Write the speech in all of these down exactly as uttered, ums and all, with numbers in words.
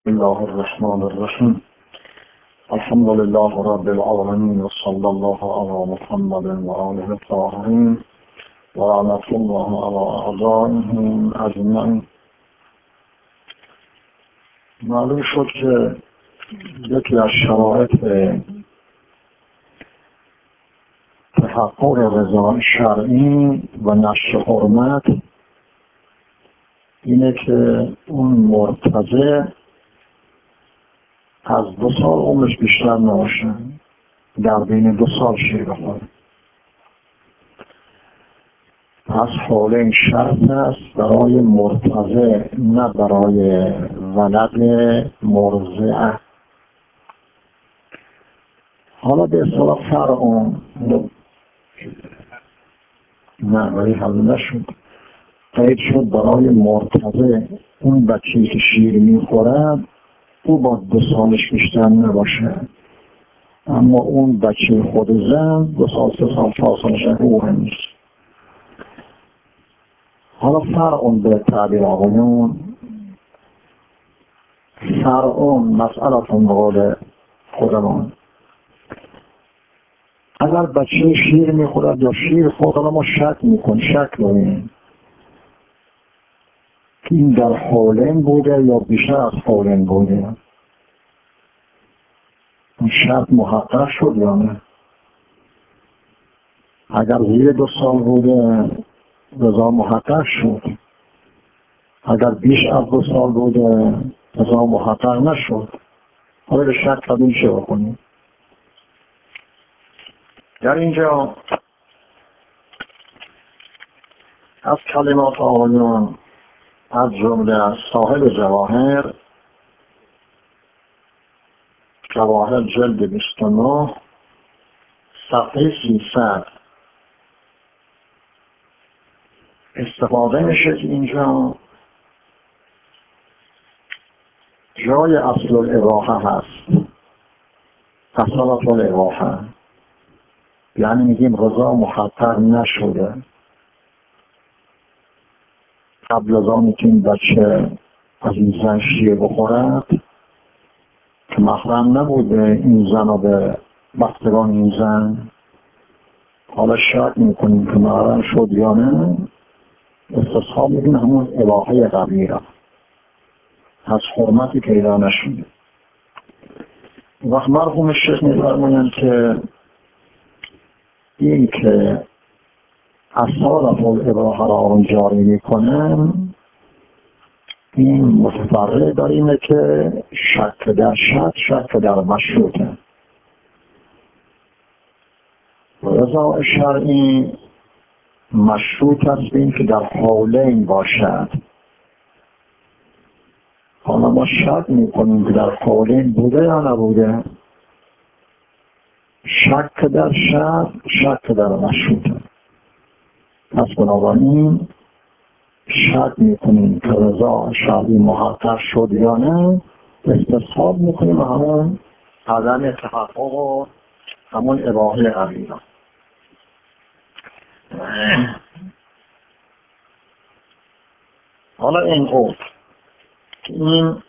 بسم الله الرحمن الرحیم. الحمد لله رب العالمین و صلی الله علی محمد و آله الطاهرین و لعنة الله علی اعدائهم اجمعین. معلوم شد که یکی از شرایط تحقق رضا شرعی و نشر حرمت اینه که اون مرتضی از دو سال عمرش بیشتر نباشه، در بین دو سال شیر بخوره. پس حول این شرط است برای مرتضی، نه برای ولد مرضعه. حالا به اصطلاح فرعون نه ولی حل نشد، قید شد برای مرتضی اون بچه‌ای که شیر میخورد او با دو سالش بیشتر نباشه، اما اون بچه خود زن دو سال سه سال فاصلش او هم نیست. حالا فرعون به تعبیر آقایون، فرعون مسئلتون به قول خودمان، اگر بچه شیر میخورد یا شیر خورد، ما شک میکن شک کنیم که این در حولین بوده یا بیشتر از حولین بوده. این شرط محقق شد یا نه؟ اگر زیر دو سال بوده رضا محقق شد، اگر بیش از دو سال بوده رضا محقق نشد. حالا به شک قبول چه بکنیم؟ در اینجا از کلمات آقایان از جمله از صاحب جواهر جواهر جلد بیست و نه صفحه سیصد استفاده میشه که اینجا جای اصل الاباحه هست. اصالت الاباحه یعنی میگیم رضا محقق نشده قبل از آنی که این بچه از این زن شیر بخورد که محرم نبوده این زن رو به بستگان این زن. حالا شک میکنیم که محرم شد یا نه، استصحاب میگیم همون اباحه قبیره از حرمتی پیدا نشده. وقت مرحوم شیخ میفرمایند که این که اصالت الاباحه را آن جاری میکنن، این متفرع دار اینه که شک در شک شک در مشروطه. رضا شرعی مشروط است این که در حولین باشد. حالا ما شک میکنیم که در حولین بوده یا نبوده. شک در شک شک در مشروطه. پس بنابراین شک میکنیم که رضا شرعی محقق شد یا نه، استصحاب میکنیم همون عدم تحقق و همون اباحه قبیله. حالا این قول این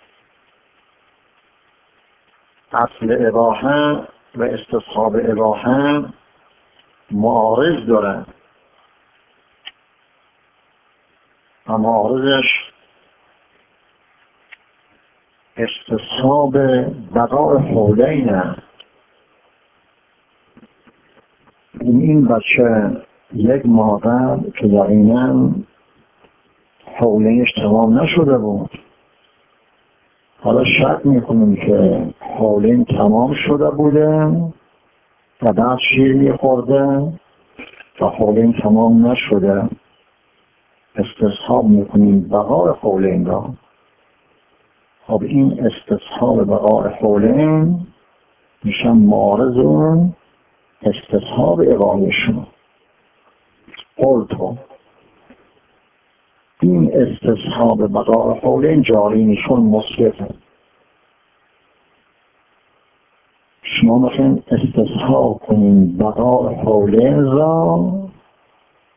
اصل اباحه و استصحاب اباحه معارض دارن و معارضش استصحاب بقاء حولین. این بچه یک مادر که یقینا حولینش تمام نشده بود، حالا شک میکنیم که حولین تمام شده بوده و بعد شیر میخورده و حولین تمام نشده، استصحاب میکنیم بقاء حولین را. خب این استصحاب بقاء حولین میشن معارض اون استصحاب اباحهشون. قلتو این استصحاب بقاء حولین جاری نیشون مثبته. شما مثلا استصحاب کنین بقاء حولین را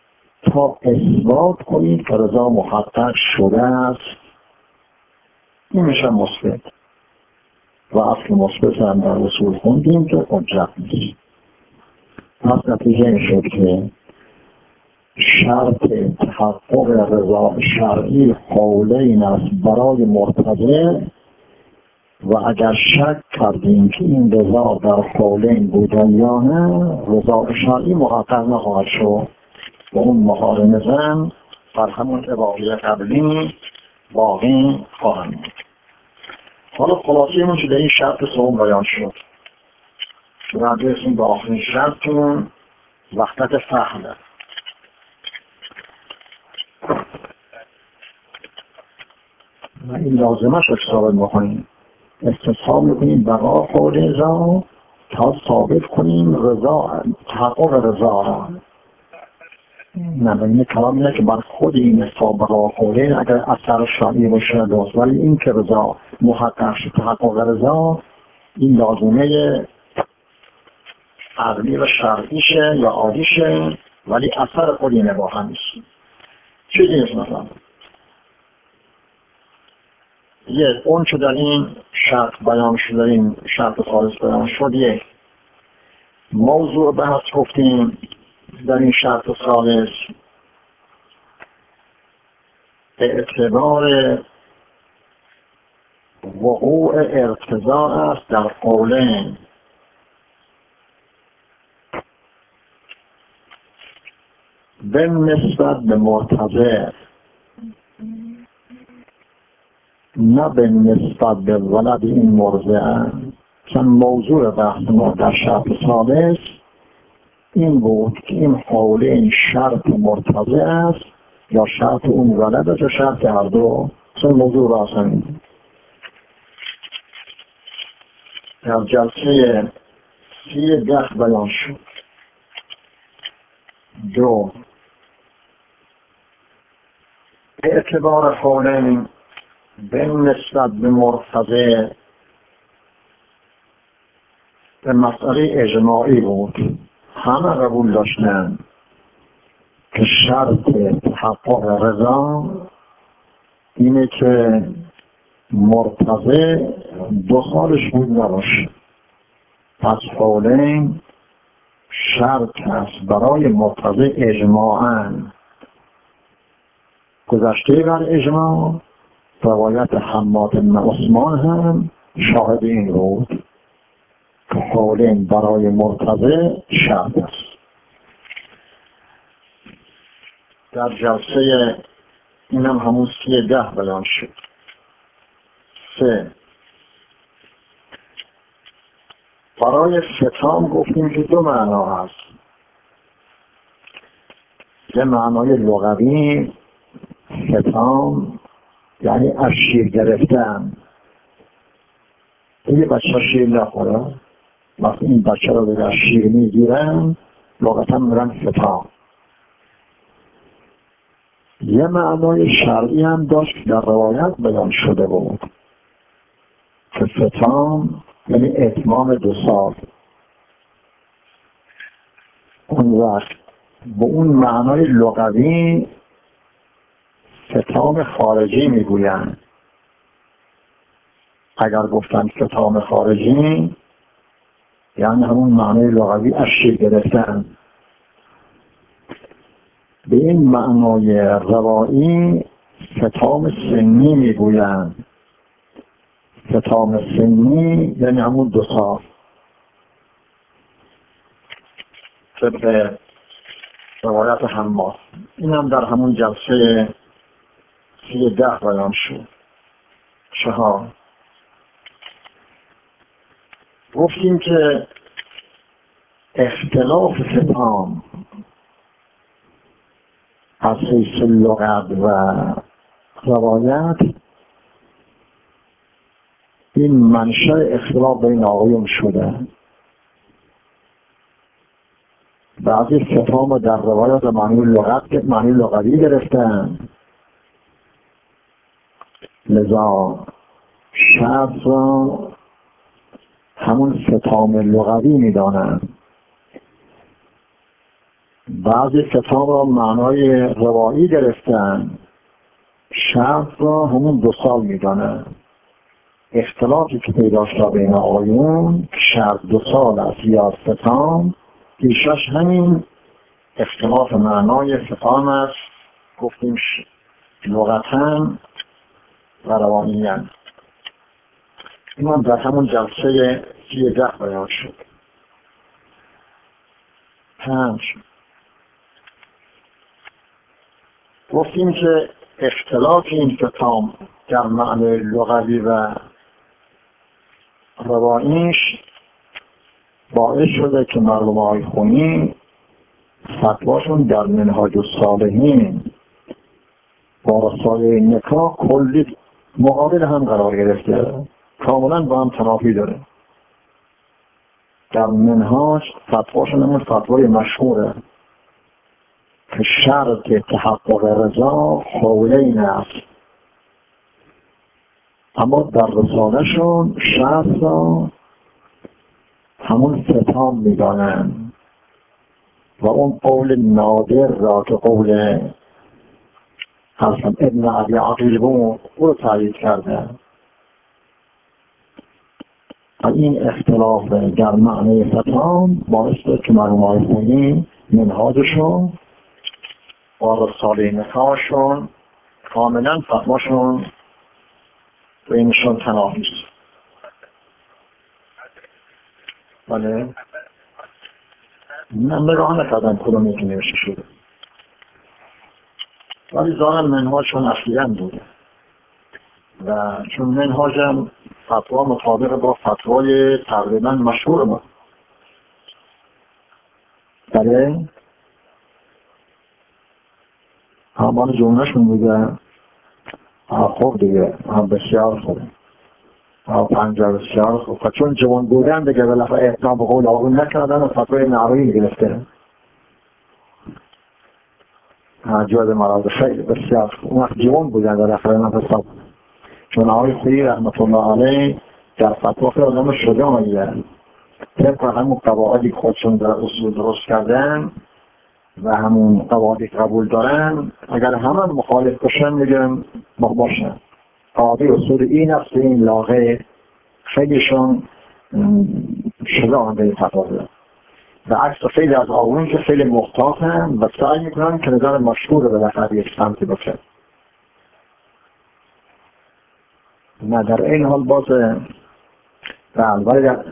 تا اثبات کنید که رضا محقق شده است این میشه مثبت و اصل مثبت هم در اصول خوندیم که حجت نیست. پس نتیجه این شد که شرط تحقق رضا شرعی قولین است برای مرتضی و اگر شک کردیم که این رضا در قولین بوده یا نه رضا شرعی محقق نخواهد شد و اون محارم زن بر همون عباقی قبلی باقی خواهد بود. حالا خلاصه من شده این شرط سوم بیان شد که بعد رسیم به آخرین شرطتون وحدت فهمه. و این لازمش رو ثابت میکنیم، استصحاب میکنیم بقا قول رضا تا ثابت کنیم رضا تحقق رضا را. نه این کلام اینه که بر خود این اصحاب بقا قوله اگر اثر شرعی باشه درست، ولی این که رضا محقق شد تحقق رضا این لازمه عقلی و شرعیشه یا عادیشه ولی اثر خود این نباها نیست. چیزی نیست مثلا یک اون که در این شرط بیان شد، در این شرط خالص بیان شد، یک موضوع بحث گفتیم در این شرط خالص اعتبار وقوع ارتضاء است در قولین به نسبت به مرتضی نه به نسبت به ولد این مرضعه. چون موضوع بحث ما در شرط ثالث این بود که این قولین شرط مرتضی است یا شرط اون ولد است یا شرط هر دو. چون موضوع را اصلا در جلسه سی ده بیان شد. دو اعتبار قولین به نسبت به مرتضی به مسئله اجماعی بود. همه قبول داشتن که شرط تحقق رضا اینه که مرتضی دو سالش بود نباشه. پس قولین شرط است برای مرتضی اجماعاً. گذشته بر اجماع روایت حماد بن عثمان هم شاهد این بود که قولین برای مرتضی شرط است. در جلسه این هم همون سی ده بیان شد. سه برای ختام گفتیم که دو معنا هست. یه معنای لغوی ختام یعنی از شیر گرفتن. یه بچه شیر نخوره، وقتی این بچه رو به شیر میگیرن لغتا میرن ختام. یه معنای شرعی هم داشت در روایت بیان شده بود که ختام یعنی اتمام دو سال. اون وقت به اون معنای لغوی ختام خارجی میگویند. اگر گفتن ختام خارجی یعنی همون معنای لغوی از شیر گرفتن. به این معنای روایی ختام سنی میگویند. ختام سنی یعنی همون دو سال. طبق روایت حماد. این هم در همون جلسه سی ده بیان شد. چهار گفتیم که اختلاف ختام از حیث لغت و روایت این منشأ اختلاف بین آقایون شده. بعضی ختام در روایت معنی لغت معنی لغوی گرفتن، لذا شرط را همون ختام لغوی میدانن. بعضی ختام را معنای روایی گرفتن، شرط را همون دو سال میدانن. اختلافی که پیدا شد بین آقایون شرط دو سال است یا ستام، پیشش همین اختلاف معنای ستام است. گفتیم لغتاً و روانیاً. این هم در همون جلسه سیزده بیان شد. پنج گفتیم که اختلاف این ستام در معنی لغوی و روانیش باعث شده که معلومات خونی فتواشون در منهاج الصالحین با رساله نکاح کلی مقابل هم قرار گرفته، کاملا با هم تنافی داره. در منهاج فتواشون همون فتوای مشهوره که شرط تحقق رضا حولین است، اما در رساله شون شرط را همون ستام میدانن و اون قول نادر را که قول حسن ابن عبی عقیل بود او رو تایید کرده. و این اختلاف در معنی ستام باعث شد که معلومات خونی منهاجشون و رساله نکاحشون کاملا فتواشون بینشون تنافی است. بله من نگاه نکردم کدومی که نوشته شده، ولی ظاهر منهاجشون اخیراً بوده و چون منهاجم فتوا مطابق با فتوای تقریبا مشهور ما. بله همان جمعهشون بوده. خب دیگه هم بسیار خوبه، پنجاه بسیار خوب. چون جوان بودن دیگه بالاخره احترام به قول آقایون نکردن و فتوای نهایی گرفته. جواد مراد خیلی بسیار خوب. اون وقت جوان بودن بالاخره من حساب، چون آقای خویی رحمت الله علیه در فتوا که آدم شجاعیه طبق همون قواعدی خودشون در اصول درست کردن و همون قواعدی قبول دارن، اگر همه مخالف باشن میگن ما باشن. قاعده اصول این است که این لاغه خیلیشون شجاعن به فتوا دارن و عکس خیلی از آقایون که خیلی محتاطن و سعی میکنن که نظر مشهور به لحظه یک سمتی باشه. نه در این حال باز ولی در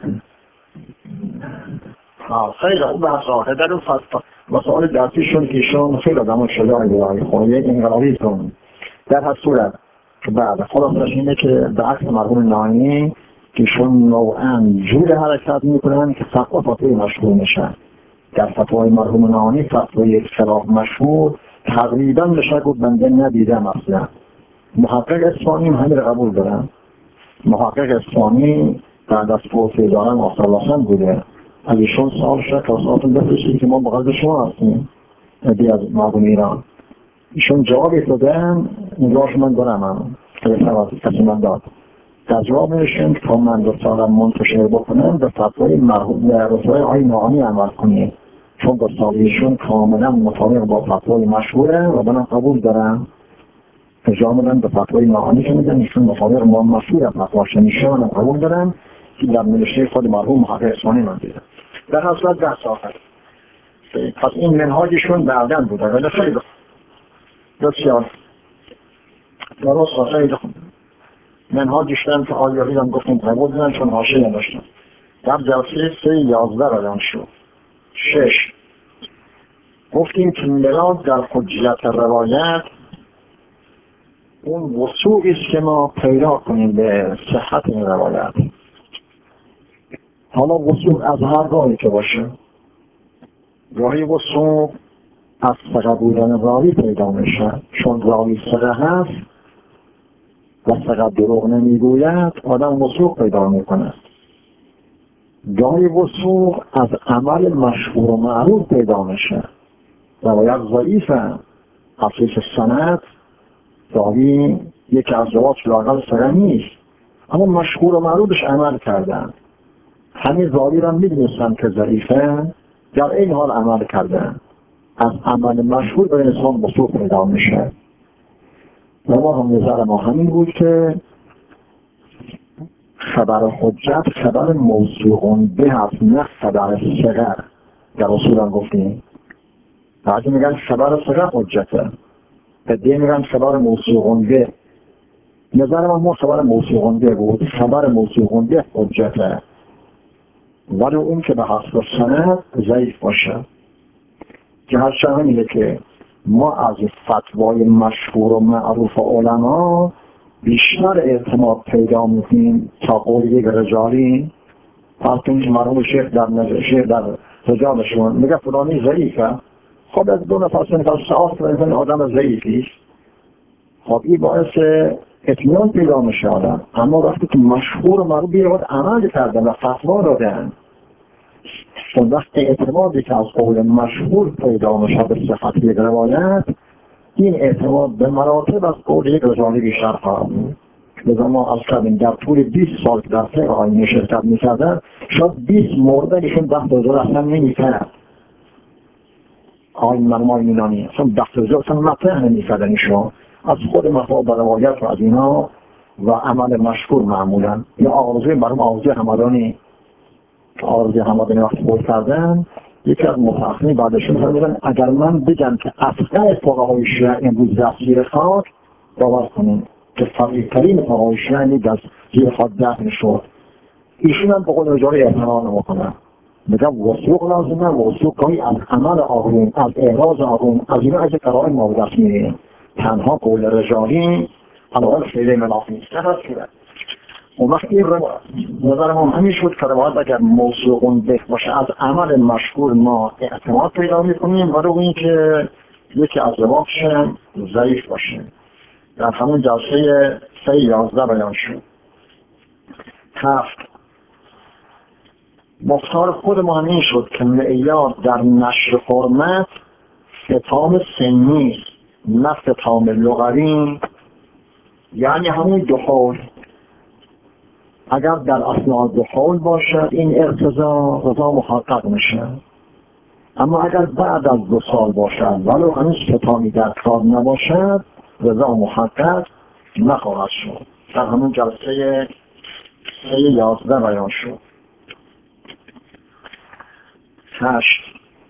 خیلی اون بحث آخه در اون مسائل درسیشون که ایشون خیلی آدم شجاعی برای خونه انقلابی کن. در هر صورت که بعد خلاصش اینه که به عکس مرحوم نانی که ایشون نوعاً جور حرکت میکنن که فتوا فتوای مشهور میشن. در فتوای مرحوم نانی فتوای خلاف مشهور تقریباً بشه گفت بنده ندیدم اصلا. محقق اصفهانی همین رو قبول دارن. محقق اصفهانی بعد از فوت دارن آسالاسان بوده. از ایشون سال شد که اصلاحاتون بفرشید که ما مقدر شما هستیم ادی از مردم ایران. ایشون جوابی دادن نگاهش من دارم هم که بسیار کسی من داد. در جواب نشون که تا من دو سالم منتشر بکنم به فتوای مرحوم رسوای آقای ناهانی عمل کنید، چون با سالیشون کاملا مطابق با فتوای مشهوره و من قبول دارم. اجازه میدن به فتوای ناهانی که میگن ایشون مطابق ما مشهور فتواش میشه و من قبول دارم که در نوشته خود مرحوم محقق اصفهانی من دیدم. در حاصل ده آخر پس این منهاجشون بعدن بوده ولی خیلی بسیار درست و خیلی خوب. منهاجشون که آیاهی هم گفتیم قبول دارن چون حاشیه نداشتن. در جلسه سه یازده رایان شد. شش گفتیم که مراد در حجیت روایت اون وثوقی است که ما پیدا کنیم به صحت این روایت. حالا وثوق از هر راهی که باشه، راهی وثوق از ثقه بودن راوی پیدا میشه، چون راوی ثقه هست و ثقه دروغ نمیگوید آدم وثوق پیدا میکنه. راهی وثوق از عمل مشهور و معروف پیدا میشه. روایت ضعیفه از حیث سند، راوی یکی از روات لااقل ثقه نیست اما مشهور و معروفش عمل کردن. همین راوی را میدونستن که ضعیفه، در این حال عمل کردن. از عمل مشهور به انسان وثوق پیدا میشه. و ما هم نظر ما همین بود که خبر حجت خبر موثوق به هست، نه خبر ثقه. در اصولا گفتیم بعضی میگن خبر ثقه حجته، بعضی میگن خبر موثوق به. نظر من خبر موثوق به بود، خبر موثوق به حجته، ولی اون که به حسب سند ضعیف باشه. که هر چند میگه که ما از فتوای مشهور و معروف علما بیشتر اعتماد پیدا میکنیم تا قول یک رجالی. فرطون مرحوم شیخ در نجاشی در رجالشون میگه فلانی ضعیفه، خب از دو نفر سه نفر ساعت کنید آدم ضعیفی، خب این باعث اطمینان پیدا میشه آدم. اما وقتی که مشهور و معروف بیاد عمل کردن و فتوا دادن، چون وقت اعتمادی که از قول مشهور پیدا میشه به صحت یک روایت، این اعتماد به مراتب از قول یک رجالی بیشتر خواهد بود. لذا ما از کردیم در طول بیست سال که در فقه آیینی شرکت میکردن، شاید بیست مورد ایشون ده رجال اصلا نمیکرد. آیین مرمای مینانی اصلا ده رجال اصلا مطرح نمیکردن ایشون، از خود مفاد و روایت و از اینا و عمل مشهور معمولا. یا آرزوی مرموم آرزوی همدانی که آرزوی همدانی وقت قول کردن، یکی از متأخرین بعدشون فرمودن اگر من بگم که افقه فقهای شیعه امروز دست زیر خاک، باور کنیم که فقیه‌ترین فقهای شیعه دست زیر خاک دفن شد. ایشون هم به قول رجالی اعتماد نمیکنن، میگم وثوق لازمه، وثوق گاهی از عمل آقایون، از اعراض آقایون، از اینا از قرائن ما به دست میاریم. تنها قول رجالی علاوه خیلی مناف نیست. اون وقت این نظر ما همین شد که روایت اگر موثوق به باشه از عمل مشهور ما اعتماد پیدا میکنیم، ولی اون که یکی از روایتش ضعیف باشه. در همون جلسه سه یازده بیان شد. هفت، مختار خود ما همین شد که معیار در نشر حرمت ختام سنی است، نه ختام لغوی، یعنی همون دو حول. اگر در اثناء دو حول باشد این ارتضا رضا محقق میشه، اما اگر بعد از دو سال باشد ولو هنوز ختامی در کار نباشد رضا محقق نخواهد شد. در همون جلسه سه یازده بیان شد. هشت،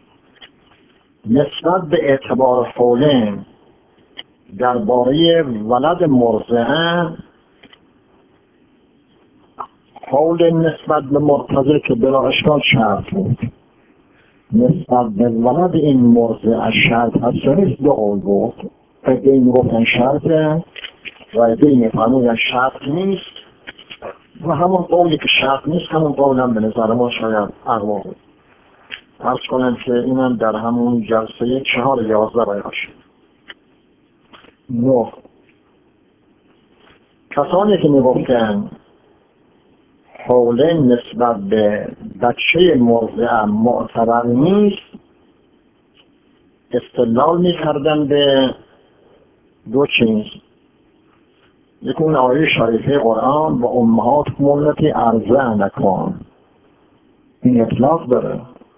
نسبت به اعتبار حولین درباره ولد مرضعه، حول نسبت به مرتضی که بلا اشکال شرط بود، نسبت به ولد این مرضعه شرط هست نیست، دو قول بود. ادهی میگفتن شرطه و ادهی میفرمودن شرط نیست، و همون قولی که شرط نیست همون قول هم به نظر ما شاید اقوا بود. عرض کنم که اینم در همون جلسه چهار یازده بیان شد. نه، کسانی که میگفتن حوله نسبت به بچه مرضعه معتبر نیست، استدلال میکردن به دو چیز. یکی اون آیه شریفه قرآن و امهاتکم اللاتی ارضعنکم، این اطلاق داره،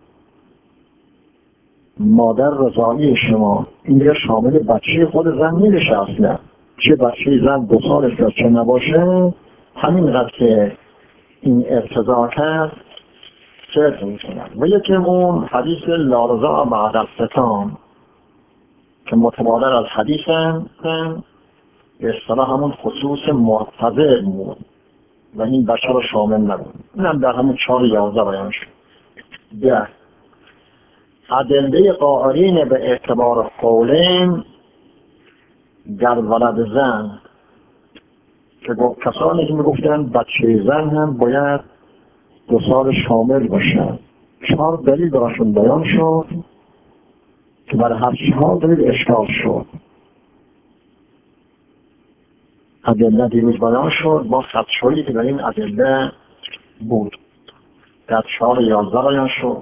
مادر رضاعی شما، این دیگه شامل بچه خود زن نمیشه اصلا. چه بچه زن دو سالش را چه نباشه، همین قدر که این ارتضا کرد صرف میکنن. و یکی اون حدیث لارضا بعد الختان که متبادر از حدیث هم به اصطلاح همون خصوص مرتضع بود و این بچه را شامل نبود. این هم در همون چهار یازده بیان شد. ده، ادله قائلین به اعتبار قولین در ولد زن که کسانی که میگفتن بچه زن هم باید دو سال شامل باشن، چهار دلیل براشون بیان شد که برای هر چهار دلیل اشکال شد. ادله دیروز بیان شد با خدشویی که در این ادله بود. در چهار یازده بیان شد.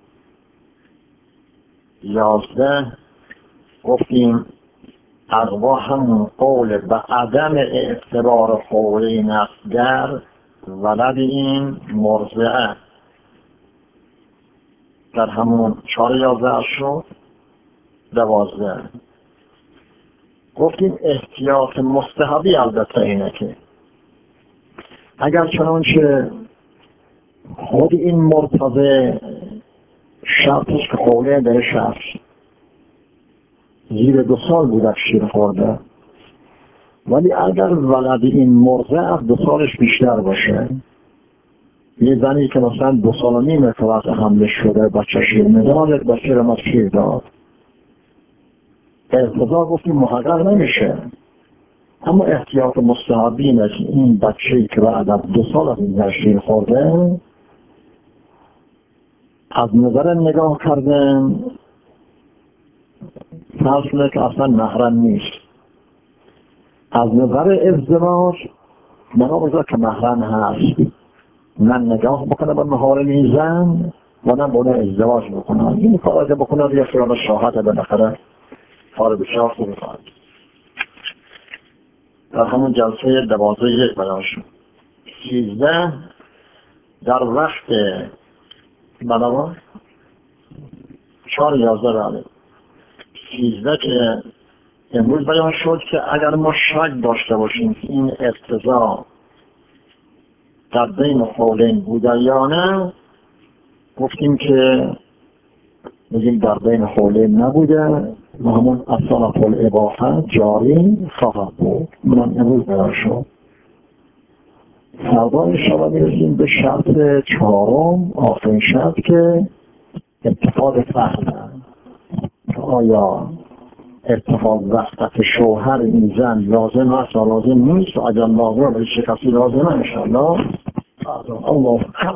یازده گفتیم اقوا همون قول به عدم اعتبار قولی نفگر ولد این مرضعه در همون چهار یازده شد. دوازده گفتیم احتیاط مستحبی البته اینه که اگر چنانچه خود این مرتضی شرطش که خوله در شخص زیر دو سال بودک شیر خورده، ولی اگر ولد این مرضع از دو سالش بیشتر باشه، یه زنی که مثلا دو سال و نیمه که وقت حمله شده بچه شیر میداد، یک بچه رو شیر داد، ارتضا گفتیم محقق نمیشه، اما احتیاط مستحبی اینه که این بچه‌ای که بعد از دو سال از این شیر خورده از نظر نگاه کردن فرض که اصلا محرم نیست، از نظر ازدواج نگاه بذار که محرم هست، نه نگاه بکنه به محارم زن و نه باید ازدواج بکنه. این کار اگه بکنه یه خیال شاهد بالاخره کار بسیار خوبی خواهد. در همون جلسه دوازده یک بیان شد. سیزده در وقت بنابرای چهار یازده بله سیزده که امروز بیان شد که اگر ما شک داشته باشیم که این ارتضا در بین خولین بوده یا نه، گفتیم که بگیم در بین خولین نبوده و همون اصلا پل اباحه جاری خواهد بود. من امروز بیان شد. فردا انشاءالله میرسیم به شرط چهارم، آخرین شرط که اتفاق فخر. آیا اتفاق وقت شوهر این زن لازم است یا لازم نیست؟ و اگر لازم به چه کسی لازمه انشاءالله الله